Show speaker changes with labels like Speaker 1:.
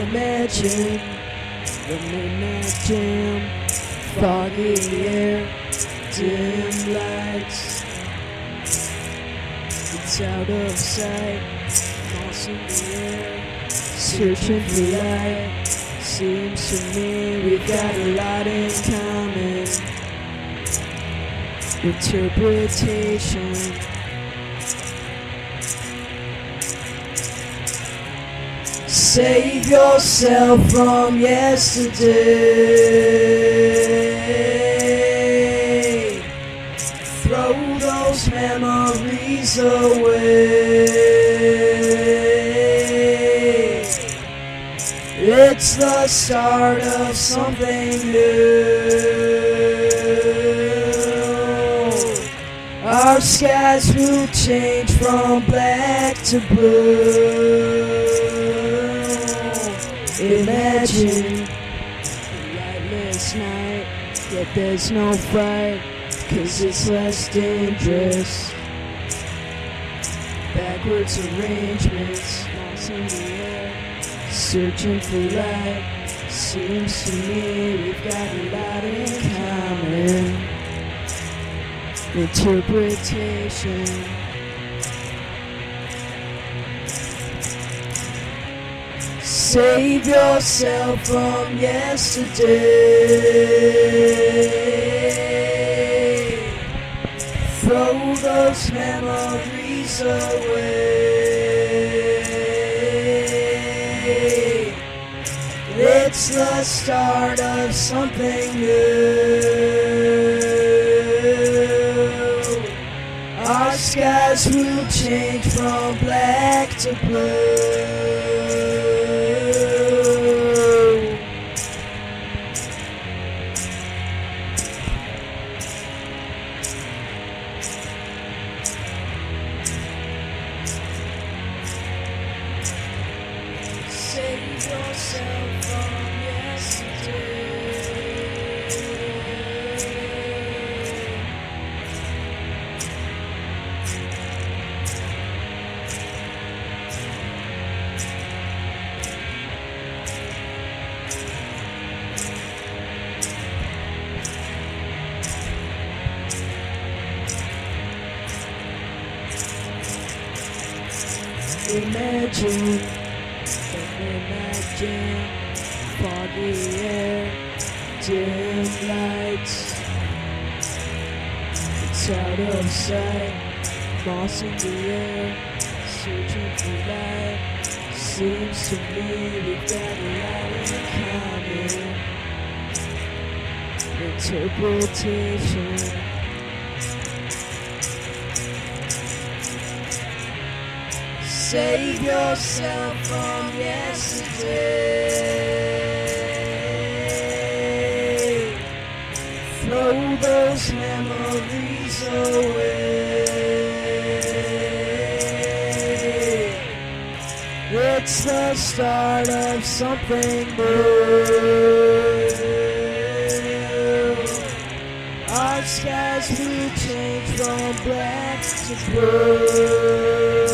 Speaker 1: Imagine the midnight jam, foggy air, dim lights. It's out of sight, lost in the air, searching for light. Seems to me we've got a lot in common. Interpretation. Save yourself from yesterday. Throw those memories away. It's the start of something new. Our skies will change from black to blue. Imagine a lightless night, yet there's no fight, 'cause it's less dangerous. Backwards arrangements, lost in the air, searching for light. Seems to me we've got a lot in common. Interpretation. Save yourself from yesterday. Throw those memories away. It's the start of something new. Our skies will change from black to blue. Save yourself from yesterday. Imagine the midnight jam, foggy air, dim lights. It's out of sight, lost in the air, searching for light. Seems to me we've got a lot in common. Interpretation. Save yourself from yesterday. Throw those memories away. It's the start of something new. Our skies will change from black to blue.